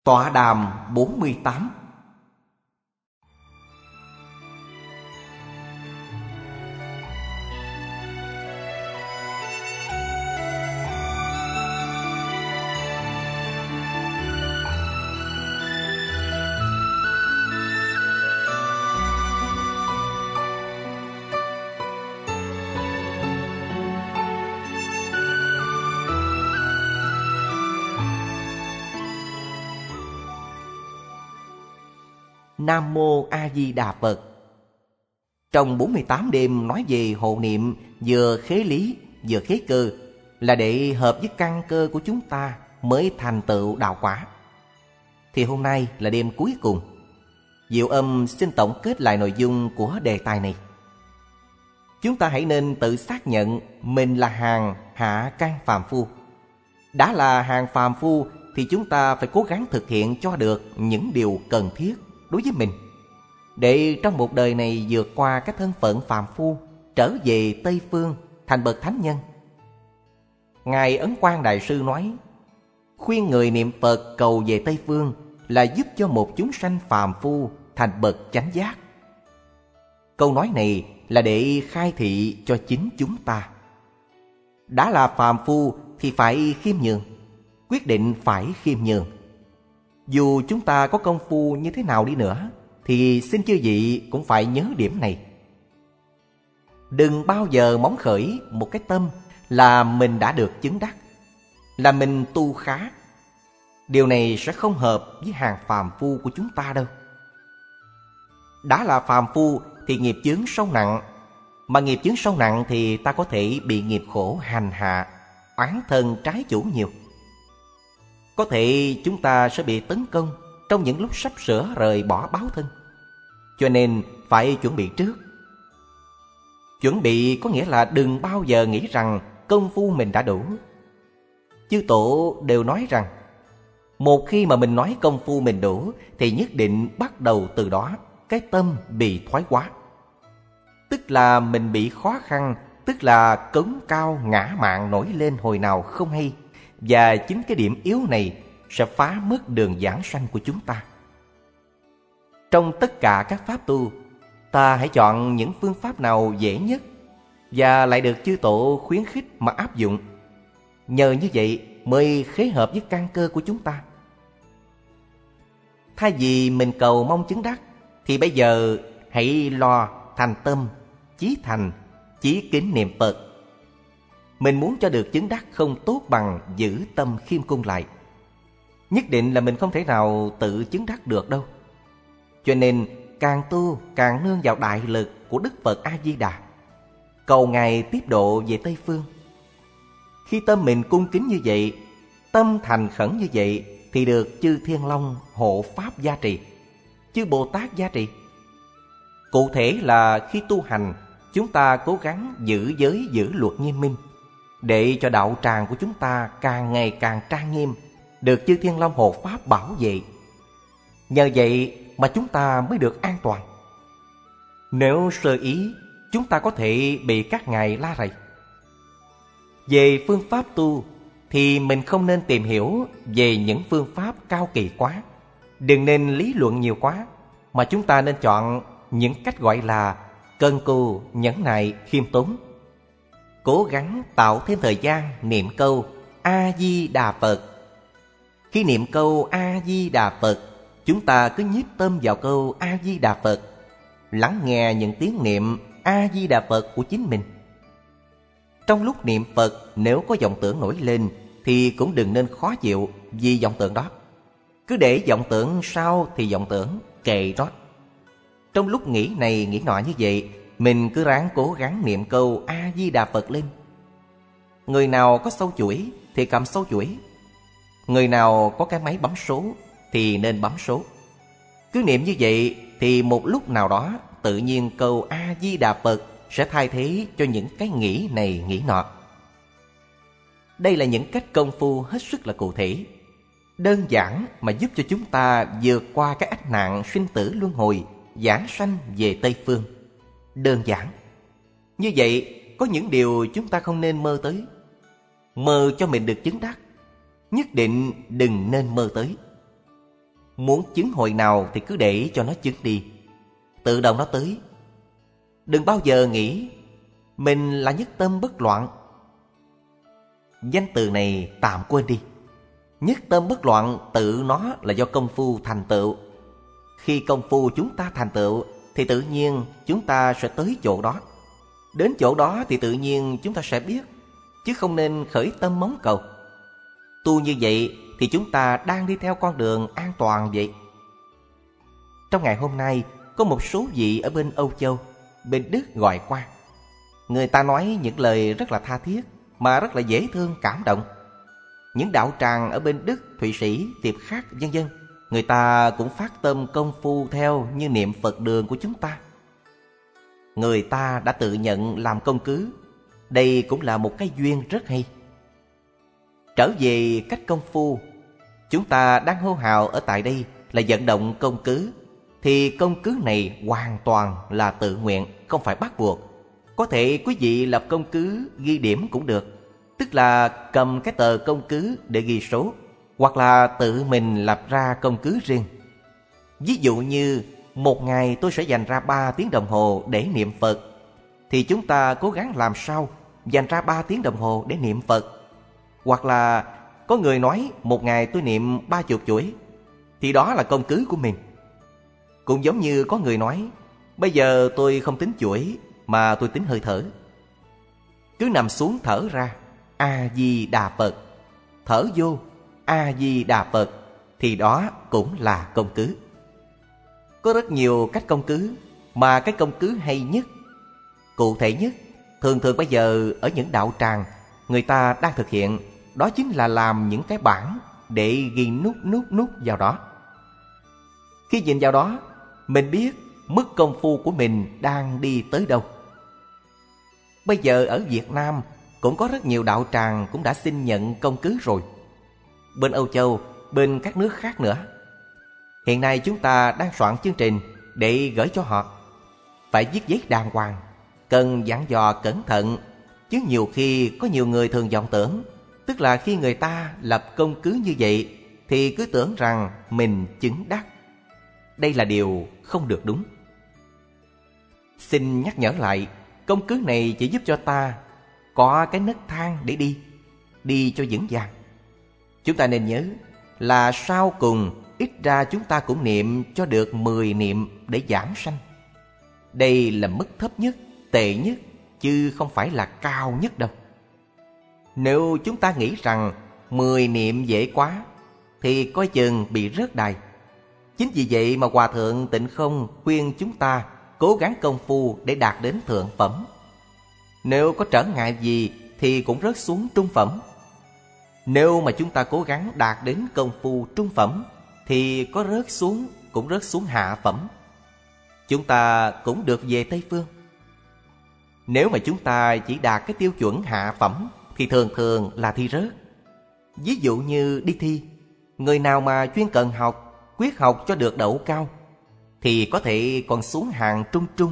Tọa đàm 48. Nam Mô A Di Đà Phật. Trong 48 đêm nói về hộ niệm vừa khế lý vừa khế cơ, là để hợp với căn cơ của chúng ta mới thành tựu đạo quả. Thì hôm nay là đêm cuối cùng. Diệu Âm xin tổng kết lại nội dung của đề tài này. Chúng ta hãy nên tự xác nhận mình là hàng hạ căn phàm phu. Đã là hàng phàm phu thì chúng ta phải cố gắng thực hiện cho được những điều cần thiết đối với mình, để trong một đời này vượt qua cái thân phận phàm phu, trở về Tây Phương thành bậc thánh nhân. Ngài Ấn Quang Đại Sư nói, khuyên người niệm Phật cầu về Tây Phương là giúp cho một chúng sanh phàm phu thành bậc chánh giác. Câu nói này là để khai thị cho chính chúng ta. Đã là phàm phu thì phải khiêm nhường, quyết định phải khiêm nhường. Dù chúng ta có công phu như thế nào đi nữa thì xin chư vị cũng phải nhớ điểm này. Đừng bao giờ móng khởi một cái tâm là mình đã được chứng đắc, là mình tu khá. Điều này sẽ không hợp với hàng phàm phu của chúng ta đâu. Đã là phàm phu thì nghiệp chướng sâu nặng, mà nghiệp chướng sâu nặng thì ta có thể bị nghiệp khổ hành hạ, oán thân trái chủ nhiều. Có thể chúng ta sẽ bị tấn công trong những lúc sắp sửa rời bỏ báo thân. Cho nên phải chuẩn bị trước. Chuẩn bị có nghĩa là đừng bao giờ nghĩ rằng công phu mình đã đủ. Chư tổ đều nói rằng một khi mà mình nói công phu mình đủ thì nhất định bắt đầu từ đó cái tâm bị thoái hóa. Tức là mình bị khó khăn, tức là cống cao ngã mạn nổi lên hồi nào không hay. Và chính cái điểm yếu này sẽ phá mất đường giảng sanh của chúng ta. Trong tất cả các pháp tu, ta hãy chọn những phương pháp nào dễ nhất và lại được chư tổ khuyến khích mà áp dụng. Nhờ như vậy mới khế hợp với căn cơ của chúng ta. Thay vì mình cầu mong chứng đắc thì bây giờ hãy lo thành tâm, chí thành, chí kính niệm Phật. Mình muốn cho được chứng đắc không tốt bằng giữ tâm khiêm cung lại. Nhất định là mình không thể nào tự chứng đắc được đâu. Cho nên càng tu càng nương vào đại lực của Đức Phật A-di-đà, cầu Ngài tiếp độ về Tây Phương. Khi tâm mình cung kính như vậy, tâm thành khẩn như vậy, thì được chư Thiên Long hộ pháp gia trì, chư Bồ Tát gia trì. Cụ thể là khi tu hành, chúng ta cố gắng giữ giới giữ luật nghiêm minh, để cho đạo tràng của chúng ta càng ngày càng trang nghiêm, được chư Thiên Long hộ pháp bảo vệ. Nhờ vậy mà chúng ta mới được an toàn. Nếu sơ ý, chúng ta có thể bị các ngài la rầy. Về phương pháp tu thì mình không nên tìm hiểu về những phương pháp cao kỳ quá, đừng nên lý luận nhiều quá, mà chúng ta nên chọn những cách gọi là cần cù, nhẫn nại, khiêm tốn. Cố gắng tạo thêm thời gian niệm câu A-di-đà Phật. Khi niệm câu A-di-đà Phật, chúng ta cứ nhiếp tâm vào câu A-di-đà Phật, lắng nghe những tiếng niệm A-di-đà Phật của chính mình. Trong lúc niệm Phật, nếu có vọng tưởng nổi lên thì cũng đừng nên khó chịu vì vọng tưởng đó. Cứ để vọng tưởng sau thì vọng tưởng, kệ nó. Trong lúc nghĩ này nghĩ nọ như vậy, mình cứ ráng cố gắng niệm câu A-di-đà Phật lên. Người nào có sâu chuỗi thì cầm sâu chuỗi. Người nào có cái máy bấm số thì nên bấm số. Cứ niệm như vậy thì một lúc nào đó tự nhiên câu A-di-đà Phật sẽ thay thế cho những cái nghĩ này nghĩ nọ. Đây là những cách công phu hết sức là cụ thể, đơn giản mà giúp cho chúng ta vượt qua cái ách nạn sinh tử luân hồi, giảng sanh về Tây Phương. Đơn giản. Như vậy có những điều chúng ta không nên mơ tới. Mơ cho mình được chứng đắc, nhất định đừng nên mơ tới. Muốn chứng hồi nào thì cứ để cho nó chứng đi, tự động nó tới. Đừng bao giờ nghĩ mình là nhất tâm bất loạn. Danh từ này tạm quên đi. Nhất tâm bất loạn tự nó là do công phu thành tựu. Khi công phu chúng ta thành tựu thì tự nhiên chúng ta sẽ tới chỗ đó. Đến chỗ đó thì tự nhiên chúng ta sẽ biết, chứ không nên khởi tâm mong cầu. Tu như vậy thì chúng ta đang đi theo con đường an toàn vậy. Trong ngày hôm nay, có một số vị ở bên Âu Châu, bên Đức gọi qua. Người ta nói những lời rất là tha thiết, mà rất là dễ thương, cảm động. Những đạo tràng ở bên Đức, Thụy Sĩ, Tiệp Khắc, vân vân, người ta cũng phát tâm công phu theo như niệm Phật đường của chúng ta. Người ta đã tự nhận làm công cứ. Đây cũng là một cái duyên rất hay. Trở về cách công phu, chúng ta đang hô hào ở tại đây là vận động công cứ, thì công cứ này hoàn toàn là tự nguyện, không phải bắt buộc. Có thể quý vị lập công cứ ghi điểm cũng được, tức là cầm cái tờ công cứ để ghi số, hoặc là tự mình lập ra công cứ riêng. Ví dụ như một ngày tôi sẽ dành ra 3 tiếng đồng hồ để niệm Phật, thì chúng ta cố gắng làm sao dành ra 3 tiếng đồng hồ để niệm Phật. Hoặc là có người nói một ngày tôi niệm 30 chuỗi, thì đó là công cứ của mình. Cũng giống như có người nói bây giờ tôi không tính chuỗi mà tôi tính hơi thở. Cứ nằm xuống thở ra A-di-đà Phật, thở vô A-di-đà Phật, thì đó cũng là công cứ. Có rất nhiều cách công cứ, mà cái công cứ hay nhất, cụ thể nhất, thường bây giờ ở những đạo tràng người ta đang thực hiện, đó chính là làm những cái bảng để ghi nút vào đó. Khi nhìn vào đó, mình biết mức công phu của mình đang đi tới đâu. Bây giờ ở Việt Nam cũng có rất nhiều đạo tràng cũng đã xin nhận công cứ rồi. Bên Âu Châu, bên các nước khác nữa. Hiện nay chúng ta đang soạn chương trình để gửi cho họ. Phải viết giấy đàng hoàng, cần dặn dò cẩn thận, chứ nhiều khi có nhiều người thường vọng tưởng, tức là khi người ta lập công cứ như vậy thì cứ tưởng rằng mình chứng đắc. Đây là điều không được đúng. Xin nhắc nhở lại, công cứ này chỉ giúp cho ta có cái nấc thang để đi cho vững vàng. Chúng ta nên nhớ là sau cùng ít ra chúng ta cũng niệm cho được 10 niệm để giảng sanh. Đây là mức thấp nhất, tệ nhất, chứ không phải là cao nhất đâu. Nếu chúng ta nghĩ rằng 10 niệm dễ quá thì coi chừng bị rớt đài. Chính vì vậy mà Hòa Thượng Tịnh Không khuyên chúng ta cố gắng công phu để đạt đến thượng phẩm. Nếu có trở ngại gì thì cũng rớt xuống trung phẩm. Nếu mà chúng ta cố gắng đạt đến công phu trung phẩm thì có rớt xuống cũng rớt xuống hạ phẩm. Chúng ta cũng được về Tây Phương. Nếu mà chúng ta chỉ đạt cái tiêu chuẩn hạ phẩm thì thường là thi rớt. Ví dụ như đi thi, người nào mà chuyên cần học, quyết học cho được đậu cao thì có thể còn xuống hạng trung.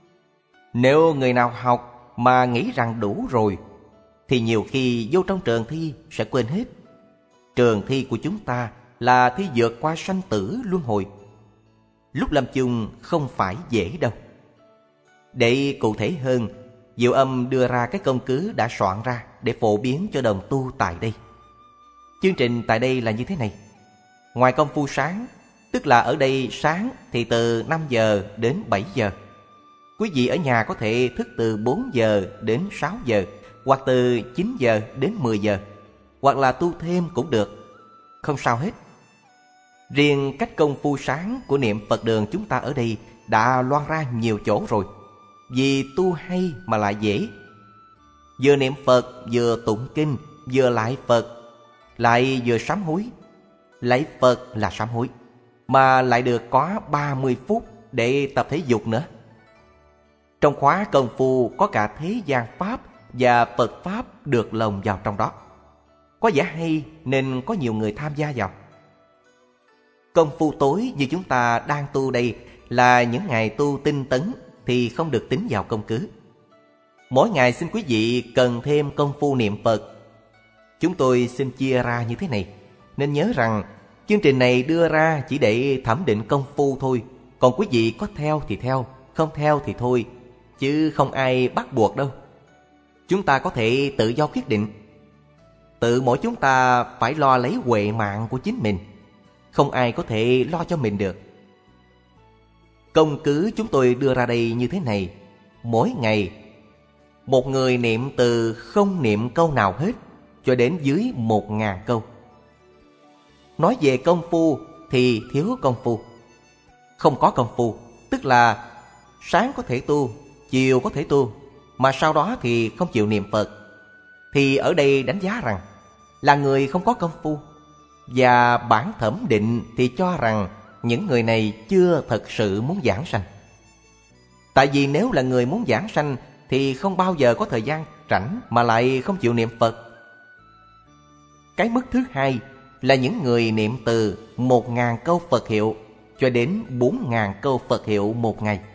Nếu người nào học mà nghĩ rằng đủ rồi thì nhiều khi vô trong trường thi sẽ quên hết. Trường thi của chúng ta là thi vượt qua sanh tử luân hồi. Lúc lâm chung không phải dễ đâu. Để cụ thể hơn, Diệu Âm đưa ra cái công cứ đã soạn ra để phổ biến cho đồng tu tại đây. Chương trình tại đây là như thế này. Ngoài công phu sáng, tức là ở đây sáng thì từ 5 giờ đến 7 giờ. Quý vị ở nhà có thể thức từ 4 giờ đến 6 giờ, hoặc từ 9 giờ đến 10 giờ, hoặc là tu thêm cũng được, không sao hết. Riêng cách công phu sáng của niệm Phật đường chúng ta ở đây đã loan ra nhiều chỗ rồi. Vì tu hay mà lại dễ. Vừa niệm Phật, vừa tụng kinh, vừa lại Phật, lại vừa sám hối. Lạy Phật là sám hối, mà lại được có 30 phút để tập thể dục nữa. Trong khóa công phu có cả thế gian Pháp và Phật Pháp được lồng vào trong đó. Có vẻ hay nên có nhiều người tham gia vào. Công phu tối như chúng ta đang tu đây là những ngày tu tinh tấn thì không được tính vào công cứ. Mỗi ngày xin quý vị cần thêm công phu niệm Phật. Chúng tôi xin chia ra như thế này. Nên nhớ rằng Chương trình này đưa ra chỉ để thẩm định công phu thôi. Còn quý vị có theo thì theo, không theo thì thôi, chứ không ai bắt buộc đâu. Chúng ta có thể tự do quyết định. Tự mỗi chúng ta phải lo lấy huệ mạng của chính mình. Không ai có thể lo cho mình được. Công cứ chúng tôi đưa ra đây như thế này. Mỗi ngày, một người niệm từ không niệm câu nào hết cho đến dưới 1000 câu. Nói về công phu thì thiếu công phu. Không có công phu, tức là sáng có thể tu, chiều có thể tu, mà sau đó thì không chịu niệm Phật, thì ở đây đánh giá rằng là người không có công phu. Và bản thẩm định thì cho rằng những người này chưa thật sự muốn giảng sanh. Tại vì nếu là người muốn giảng sanh thì không bao giờ có thời gian rảnh mà lại không chịu niệm Phật. Cái mức thứ hai là những người niệm từ 1000 câu Phật hiệu cho đến 4000 câu Phật hiệu một ngày.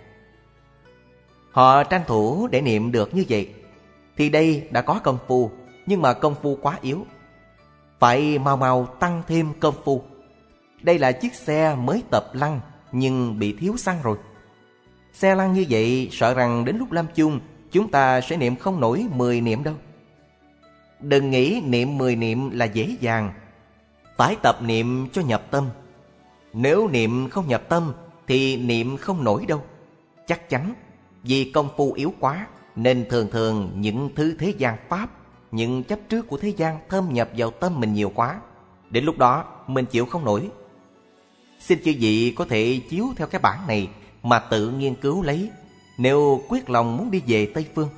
Họ tranh thủ để niệm được như vậy thì đây đã có công phu, nhưng mà công phu quá yếu. Phải mau mau tăng thêm công phu. Đây là chiếc xe mới tập lăn nhưng bị thiếu xăng rồi. Xe lăn như vậy sợ rằng đến lúc lâm chung chúng ta sẽ niệm không nổi 10 niệm đâu. Đừng nghĩ niệm 10 niệm là dễ dàng. Phải tập niệm cho nhập tâm. Nếu niệm không nhập tâm thì niệm không nổi đâu. Chắc chắn. Vì công phu yếu quá nên thường thường những thứ thế gian pháp, những chấp trước của thế gian thâm nhập vào tâm mình nhiều quá. Đến lúc đó mình chịu không nổi. Xin chư vị có thể chiếu theo cái bản này mà tự nghiên cứu lấy, nếu quyết lòng muốn đi về Tây Phương.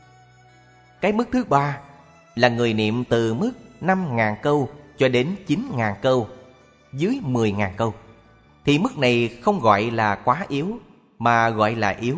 Cái mức thứ ba là người niệm từ mức 5000 câu cho đến 9000 câu, dưới 10.000 câu. Thì mức này không gọi là quá yếu, mà gọi là yếu.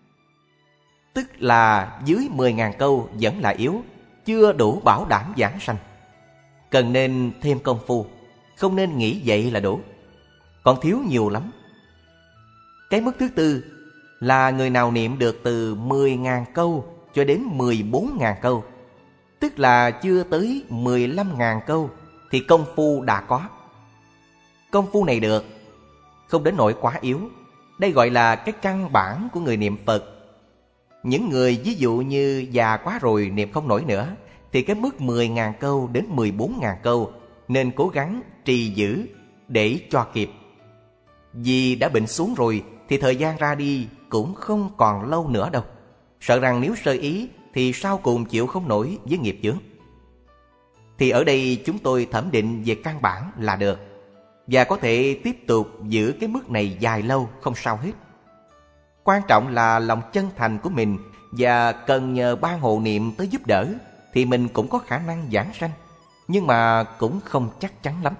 Tức là dưới 10.000 câu vẫn là yếu, chưa đủ bảo đảm giảng sanh. Cần nên thêm công phu, không nên nghĩ vậy là đủ. Còn thiếu nhiều lắm. Cái mức thứ tư là người nào niệm được từ 10.000 câu cho đến 14.000 câu, tức là chưa tới 15.000 câu, thì công phu đã có. Công phu này được, không đến nỗi quá yếu. Đây gọi là cái căn bản của người niệm Phật. Những người ví dụ như già quá rồi niệm không nổi nữa, thì cái mức 10.000 câu đến 14.000 câu nên cố gắng trì giữ để cho kịp. Vì đã bệnh xuống rồi thì thời gian ra đi cũng không còn lâu nữa đâu. Sợ rằng nếu sơ ý thì sau cùng chịu không nổi với nghiệp chướng. Thì ở đây chúng tôi thẩm định về căn bản là được, và có thể tiếp tục giữ cái mức này dài lâu không sao hết. Quan trọng là lòng chân thành của mình, và cần nhờ ban hộ niệm tới giúp đỡ thì mình cũng có khả năng giảng sanh, nhưng mà cũng không chắc chắn lắm.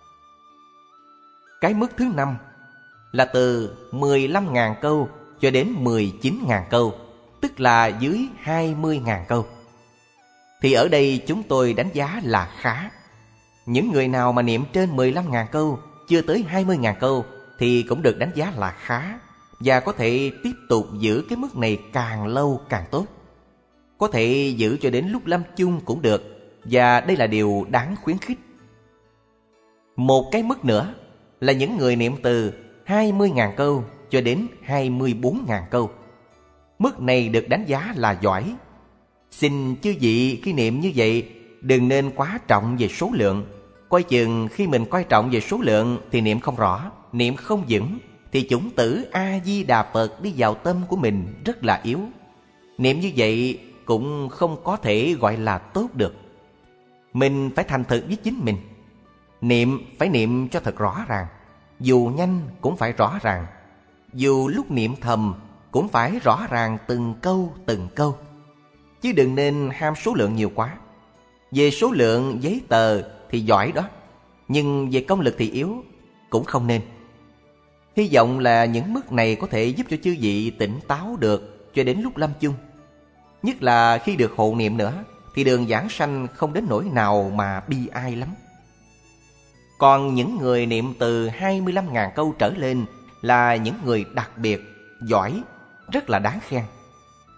Cái mức thứ năm là từ 15.000 câu cho đến 19.000 câu, tức là dưới 20.000 câu. Thì ở đây chúng tôi đánh giá là khá. Những người nào mà niệm trên 15.000 câu, chưa tới 20.000 câu thì cũng được đánh giá là khá, và có thể tiếp tục giữ cái mức này càng lâu càng tốt. Có thể giữ cho đến lúc lâm chung cũng được, và đây là điều đáng khuyến khích. Một cái mức nữa là những người niệm từ 20.000 câu cho đến 24.000 câu. Mức này được đánh giá là giỏi. Xin chư vị khi niệm như vậy đừng nên quá trọng về số lượng. Coi chừng khi mình coi trọng về số lượng thì niệm không rõ, niệm không vững, thì chủng tử A-di-đà Phật đi vào tâm của mình rất là yếu. Niệm như vậy cũng không có thể gọi là tốt được. Mình phải thành thực với chính mình. Niệm phải niệm cho thật rõ ràng. Dù nhanh cũng phải rõ ràng. Dù lúc niệm thầm cũng phải rõ ràng từng câu. Chứ đừng nên ham số lượng nhiều quá. Về số lượng giấy tờ thì giỏi đó, nhưng về công lực thì yếu, cũng không nên. Hy vọng là những mức này có thể giúp cho chư vị tỉnh táo được cho đến lúc lâm chung. Nhất là khi được hộ niệm nữa thì đường giảng sanh không đến nỗi nào mà bi ai lắm. Còn những người niệm từ 25.000 câu trở lên là những người đặc biệt, giỏi, rất là đáng khen.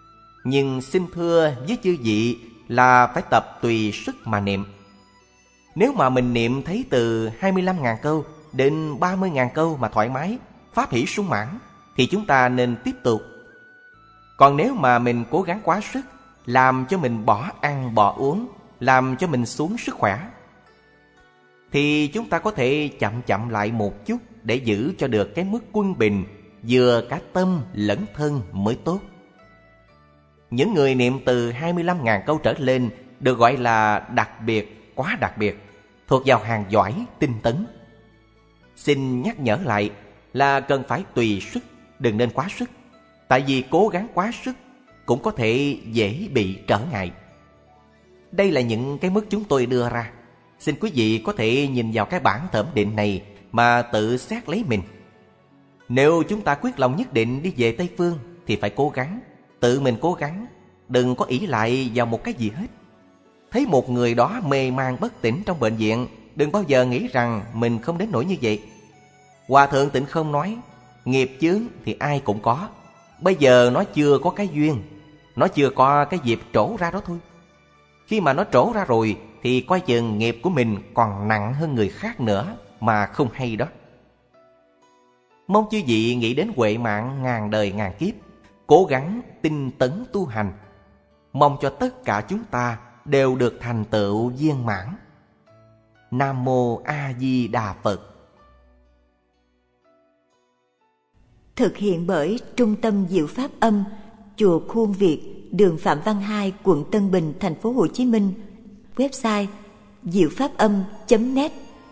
Nhưng xin thưa với chư vị là phải tập tùy sức mà niệm. Nếu mà mình niệm thấy từ 25.000 câu đến 30.000 câu mà thoải mái, pháp hỷ sung mãn, thì chúng ta nên tiếp tục. Còn nếu mà mình cố gắng quá sức, làm cho mình bỏ ăn bỏ uống, làm cho mình xuống sức khỏe, thì chúng ta có thể chậm chậm lại một chút để giữ cho được cái mức quân bình, vừa cả tâm lẫn thân mới tốt. Những người niệm từ 25.000 câu trở lên được gọi là đặc biệt, quá đặc biệt, thuộc vào hàng giỏi, tinh tấn. Xin nhắc nhở lại là cần phải tùy sức, đừng nên quá sức. Tại vì cố gắng quá sức cũng có thể dễ bị trở ngại. Đây là những cái mức chúng tôi đưa ra. Xin quý vị có thể nhìn vào cái bản thẩm định này mà tự xét lấy mình. Nếu chúng ta quyết lòng nhất định đi về Tây Phương thì phải cố gắng, tự mình cố gắng, đừng có ỷ lại vào một cái gì hết. Thấy một người đó mê man bất tỉnh trong bệnh viện, đừng bao giờ nghĩ rằng mình không đến nỗi như vậy. Hòa Thượng Tịnh Không nói, nghiệp chướng thì ai cũng có. Bây giờ nó chưa có cái duyên, nó chưa có cái dịp trổ ra đó thôi. Khi mà nó trổ ra rồi thì coi chừng nghiệp của mình còn nặng hơn người khác nữa mà không hay đó. Mong chư vị nghĩ đến huệ mạng ngàn đời ngàn kiếp, cố gắng tinh tấn tu hành. Mong cho tất cả chúng ta đều được thành tựu viên mãn. Nam Mô A Di Đà Phật. Thực hiện bởi Trung tâm Diệu Pháp Âm, Chùa Khuôn Việt, đường Phạm Văn Hai, quận Tân Bình, thành phố Hồ Chí Minh. Website diệu pháp âm.net.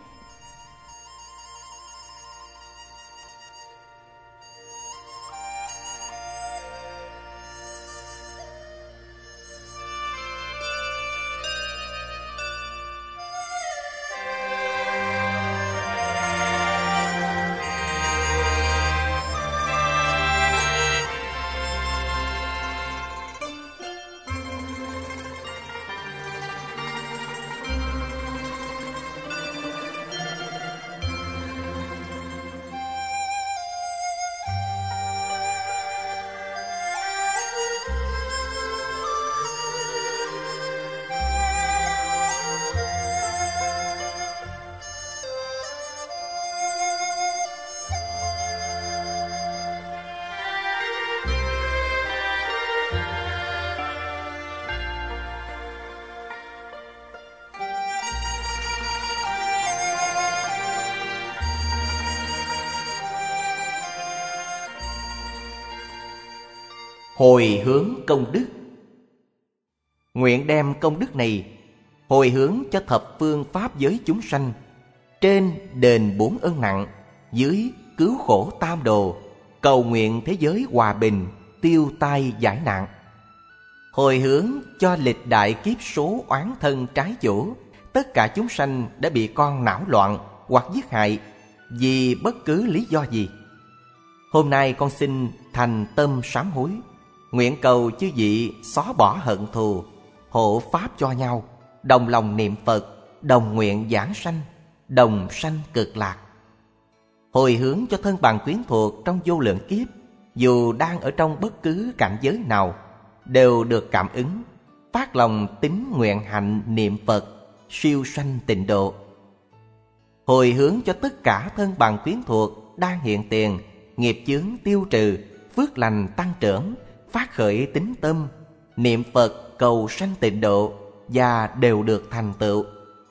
Hồi hướng công đức. Nguyện đem công đức này hồi hướng cho thập phương pháp giới chúng sanh, trên đền 4 ơn nặng, dưới cứu khổ tam đồ, cầu nguyện thế giới hòa bình, tiêu tai giải nạn. Hồi hướng cho lịch đại kiếp số oán thân trái chủ, tất cả chúng sanh đã bị con não loạn hoặc giết hại vì bất cứ lý do gì. Hôm nay con xin thành tâm sám hối, nguyện cầu chư vị xóa bỏ hận thù, hộ pháp cho nhau, đồng lòng niệm Phật, đồng nguyện giảng sanh, đồng sanh cực lạc. Hồi hướng cho thân bằng quyến thuộc trong vô lượng kiếp, dù đang ở trong bất cứ cảnh giới nào, đều được cảm ứng, phát lòng tín nguyện hạnh niệm Phật, siêu sanh tịnh độ. Hồi hướng cho tất cả thân bằng quyến thuộc đang hiện tiền, nghiệp chướng tiêu trừ, phước lành tăng trưởng, phát khởi tín tâm, niệm Phật cầu sanh tịnh độ và đều được thành tựu.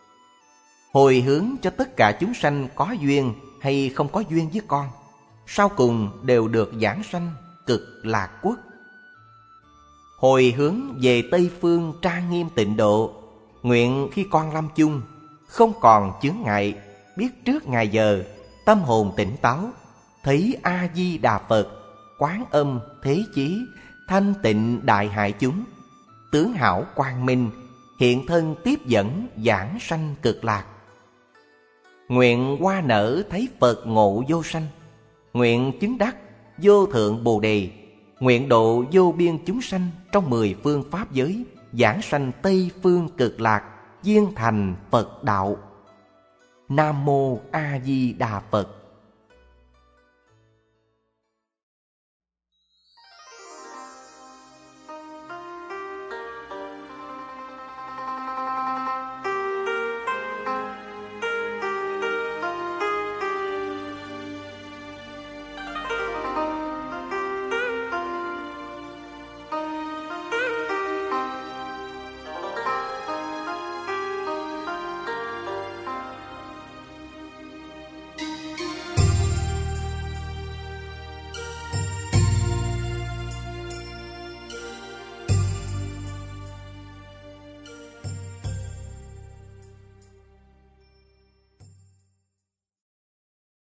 Hồi hướng cho tất cả chúng sanh có duyên hay không có duyên với con, sau cùng đều được giảng sanh cực lạc quốc. Hồi hướng về Tây Phương trang nghiêm tịnh độ, nguyện khi con lâm chung không còn chướng ngại, biết trước ngày giờ, tâm hồn tỉnh táo, thấy A Di Đà Phật, Quán Âm Thế Chí, thanh tịnh đại hải chúng, tướng hảo quang minh, hiện thân tiếp dẫn giảng sanh cực lạc. Nguyện hoa nở thấy Phật ngộ vô sanh, nguyện chứng đắc vô thượng Bồ Đề, nguyện độ vô biên chúng sanh trong 10 phương pháp giới, giảng sanh Tây phương cực lạc, viên thành Phật đạo. Nam Mô A Di Đà Phật.